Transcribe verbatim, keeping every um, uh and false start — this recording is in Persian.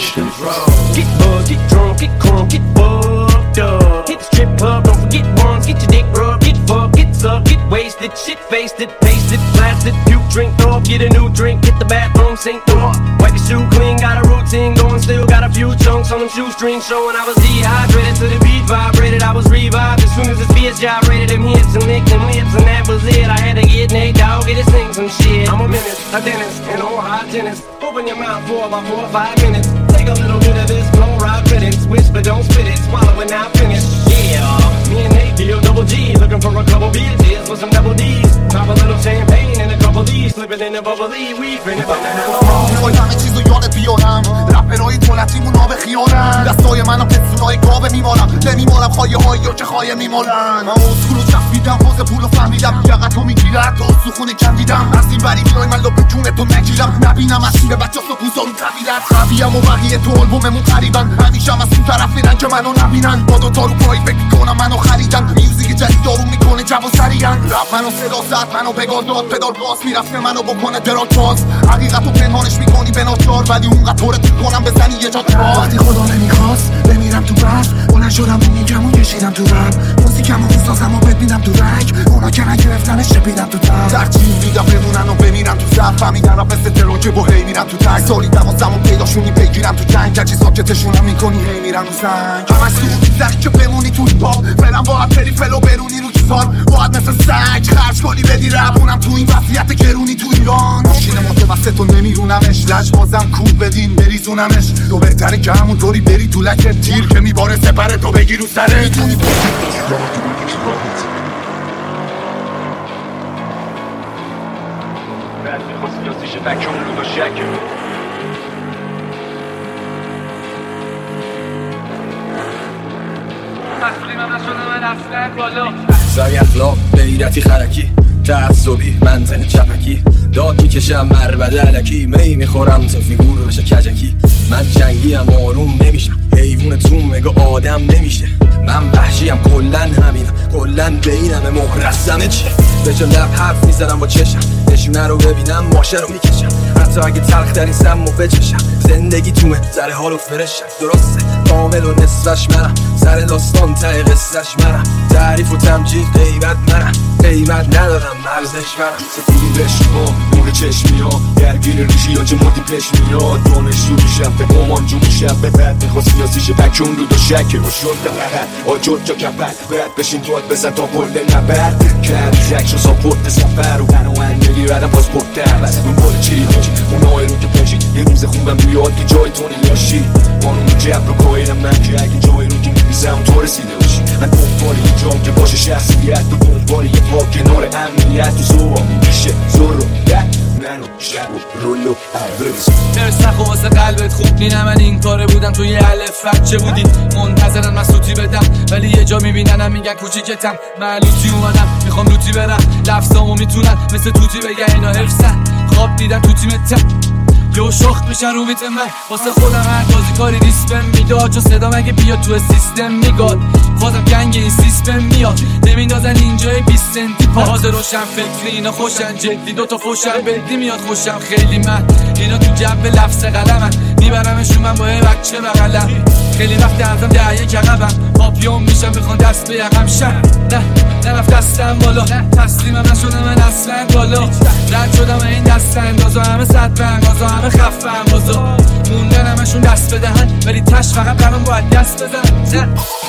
bitch. Get buzzed, get drunk, get crunk, get fucked up. Hit the strip club, don't forget ones. Get your dick rubbed, get fucked, get sucked, get wasted, shit faced it, pasted, blasted, puke, drink, throw up, get a new drink, hit the bathroom, sink, throw up, wipe your shoe clean, got a routine going, still got a few chunks on them shoestrings showing. I was dehydrated to the beat vibrated, I was revived as soon as this bitch gyrated them hips and licked them lips, and that was it. I had to get Nate Dogg, get to sing some shit. I'm a menace, a dentist, and all hot tennis. Open your mouth for about four or five minutes. Take a little bit of this fluoride credits. Whisper, don't spit it, swallow it, now finish. Yeah, me and Nate deal double G, looking for a couple beers with some double D's. Pop a little champagne and a couple D's, slip it in the bubbly. We finna find the hell. میخوای همه چیزو یادت بیارم، رپرهای دولتیمون ها به خیانن، دستای منو پستونای گاوه میمالم، نمیمالم خواهی هایی یا که خواهی میمالن. من اسکولو چفیدم، باز پولو فهمیدم، یقتو میگیرد تا سخونه کندیدم. از این بری بیای من لب جونتو نگیرم، نبینم از به بچه ها بوزا رو تبیرد. خبیم و بقیه تو آلبوممون قریبن، همیشه هم از اون طرف میرن که منو نبینن. با دوتا رو پایی فکر کنم منو خریدن، میوزیک جدید دارو میکنه جب و سریعن. رپ منو صدا زد، منو بگار داد، پدال باز میرفت منو بکنه دراک باز. حقیقتو پنهانش میکنی به ناچار، ولی اونقدر طورت میکنم بزنی یه جا باز. وقتی خدا نمیخواست بمیرم تو برف، بلند شدم میگم و کشیدم تو رپ. موزیکمو میسازم و ببینم تو رنگ، اونا که نگرفتنش چپیدم تو تر. ترجیح میدم بمونن و بمیرن تو زف، فهمیدن رپ مثل ترانکه با هی میرن تو تک. سالی دوازدهم و پیداشونی بگیرم تو جنگ، هرچی ساکتشونم میکنی هی میرن رو سنگ. همش تو میزنی که بمونی تو پاپ، فعلا باید بری فلو برونی رو کیسار. باید مثل سگ خرج کنی بدی رپونم تو این وضعیت گرونی تو ایران. ماشین متوسط و نمیرونمش، لج بازم کوب بدین بریزونمش. تو بهتره که همونطوری بری تو لکه تیر که میباره سپره تو بگی رو سره. میتونی بعد میخواست یاسیش بکن رو با شک. مسئولیم نشده من اصلا بالا سعی اخلاق غیرتی خرکی تعصبی منطق چپکی داد میکشم مربده علکی می میخورم تا فیگور بشه کجکی. من جنگی هم آروم نمیشم حیوون تو مگه آدم نمیشه. من وحشیم کلن همینم کلن بینم مهرسمه چه به جا لب حرف میزنم با چشم نشونه رو ببینم ماشه رو میکشم. حتی اگه تلخ ترین سم رو بچشم زندگی تومه سر حال و فرشم. درسته کامل و نصفش منم سر داستان ته قصهش منم. تعریف و تمجید غیبت منم قیمت ندارم مرزش منم. سفیدی بشما نور چشمی ها درگیر ریشی ها چه مردی پیش میاد. دانشجو میشم به مامانجو میشم به بعد میخواست نیازیشه بکن رو دو شکه و شد دقیقه آجود جا کپر باید بشین توات بزن تا پل نبرد کرد زکش و ساپورت سفر و بناهن نگیردم پاسپورت در بس اون بال چی هاچی اونای رو که پشید یه روز خوبم بیاد که جای تو نیاشی قانون جبر رو کایدم من که اگه جای رو که میبیزم تو رسیده باشی. من دنبال یه جام که باشه شخصیت و دنبال یه پا کنار امنیت و زورا میشه زور رو ده منو شب و رولو عرض درس نخو واسه قلبت خوب بینم. من این کاره بودم توی الف بچه بودی منتظرن من سوتی بدم ولی یه جا میبیننم میگن کوچیکتم. من لوتی اومدم میخوام لوتی برم لفظامو میتونن مثل توتی بگن اینا حفظن. خواب دیدن تو تیمتم یو شخت میشن رو میتم. من واسه خودم هر بازی کاری ریسپم میداد چون صدا مگه بیاد تو سیستم میگاد. خودم گنگ این سیستم میاد نمیندازن اینجای بیست سنتی پاز روشن فکری اینا خوشن جدی دوتا فوشن بدی میاد خوشم خیلی. من اینا تو جب لفظ قلمن میبرمشون من با یه بچه بغلم. خیلی وقت ازم دعیه کقبم پاپیون میشم میخوان دست به یقم شن. نه نرفت دستم بالا تسلیمم نشدم من اصلا بالا. رد شدم این دست اندازا همه صد بنگازا همه خفم بازا موندن همشون دست بدهن ولی تش فقط قرم باید دست بزن.